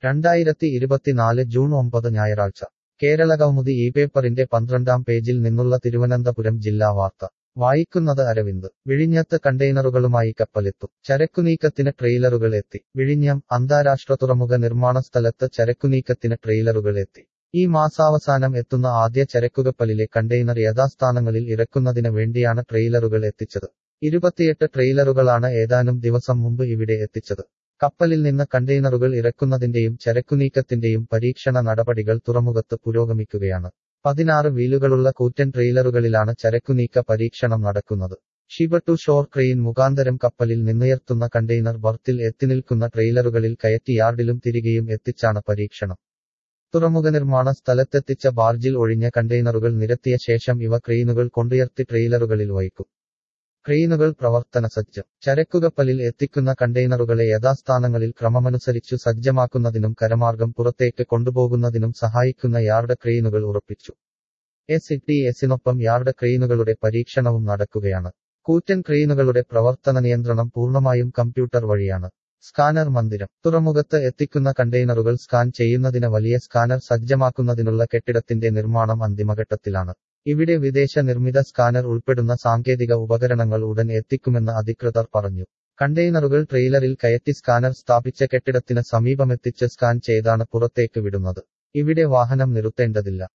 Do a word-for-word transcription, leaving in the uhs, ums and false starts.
രണ്ടായിരത്തി ഇരുപത്തിനാല് ജൂൺ ഒമ്പത് ഞായറാഴ്ച കേരളകൗമുദി ഈ പേപ്പറിന്റെ പന്ത്രണ്ടാം പേജിൽ നിന്നുള്ള തിരുവനന്തപുരം ജില്ലാ വാർത്ത വായിക്കുന്നത് അരവിന്ദ്. വിഴിഞ്ഞത്ത് കണ്ടെയ്നറുകളുമായി കപ്പലെത്തും. ചരക്കുനീക്കത്തിന് ട്രെയിലറുകൾ എത്തി. വിഴിഞ്ഞം അന്താരാഷ്ട്ര തുറമുഖ നിർമ്മാണ സ്ഥലത്ത് ചരക്കുനീക്കത്തിന് ട്രെയിലറുകൾ എത്തി. ഈ മാസാവസാനം എത്തുന്ന ആദ്യ ചരക്കുകപ്പലിലെ കണ്ടെയ്നർ യഥാസ്ഥാനങ്ങളിൽ ഇറക്കുന്നതിന് വേണ്ടിയാണ് ട്രെയിലറുകൾ എത്തിച്ചത്. ഇരുപത്തിയെട്ട് ട്രെയിലറുകളാണ് ഏതാനും ദിവസം മുമ്പ് ഇവിടെ എത്തിച്ചത്. കപ്പലിൽ നിന്ന് കണ്ടെയ്നറുകൾ ഇറക്കുന്നതിന്റെയും ചരക്കുനീക്കത്തിന്റെയും പരീക്ഷണ നടപടികൾ തുറമുഖത്ത് പുരോഗമിക്കുകയാണ്. പതിനാറ് വീലുകളുള്ള കൂറ്റൻ ട്രെയിലറുകളിലാണ് ചരക്കുനീക്ക പരീക്ഷണം നടക്കുന്നത്. ഷിപ്പ് ടു ഷോർ ക്രെയിൻ മുഖാന്തരം കപ്പലിൽ നിന്നുയർത്തുന്ന കണ്ടെയ്നർ ബർത്തിൽ എത്തിനിൽക്കുന്ന ട്രെയിലറുകളിൽ കയറ്റി യാർഡിലും തിരികെയും എത്തിച്ചാണ് പരീക്ഷണം. തുറമുഖ നിർമ്മാണ സ്ഥലത്തെത്തിച്ച ബാർജിൽ ഒഴിഞ്ഞ കണ്ടെയ്നറുകൾ നിരത്തിയ ശേഷം ഇവ ക്രെയിനുകൾ കൊണ്ടുയർത്തി ട്രെയിലറുകളിൽ വഹിക്കും. ക്രെയിനുകൾ പ്രവർത്തനസജ്ജം. ചരക്കുകപ്പലിൽ എത്തിക്കുന്ന കണ്ടെയ്നറുകളെ യഥാസ്ഥാനങ്ങളിൽ ക്രമമനുസരിച്ചു സജ്ജമാക്കുന്നതിനും കരമാർഗം പുറത്തേക്ക് കൊണ്ടുപോകുന്നതിനും സഹായിക്കുന്ന യാർഡ് ക്രെയിനുകൾ ഉറപ്പിച്ചു. എസ് ടി എസിനൊപ്പം യാർഡ് ക്രെയിനുകളുടെ പരീക്ഷണവും നടക്കുകയാണ്. കൂറ്റൻ ക്രെയിനുകളുടെ പ്രവർത്തന നിയന്ത്രണം പൂർണ്ണമായും കമ്പ്യൂട്ടർ വഴിയാണ്. സ്കാനർ മന്ദിരം. തുറമുഖത്ത് എത്തിക്കുന്ന കണ്ടെയ്നറുകൾ സ്കാൻ ചെയ്യുന്നതിന് വലിയ സ്കാനർ സജ്ജമാക്കുന്നതിനുള്ള കെട്ടിടത്തിന്റെ നിർമ്മാണം അന്തിമഘട്ടത്തിലാണ്. ഇവിടെ വിദേശ നിർമ്മിത സ്കാനർ ഉൾപ്പെടുന്ന സാങ്കേതിക ഉപകരണങ്ങൾ ഉടൻ എത്തിക്കുമെന്ന് അധികൃതർ പറഞ്ഞു. കണ്ടെയ്നറുകൾ ട്രെയിലറിൽ കയറ്റി സ്കാനർ സ്ഥാപിച്ച കെട്ടിടത്തിന് സമീപമെത്തിച്ച് സ്കാൻ ചെയ്താണ് പുറത്തേക്ക് വിടുന്നത്. ഇവിടെ വാഹനം നിർത്തേണ്ടതില്ല.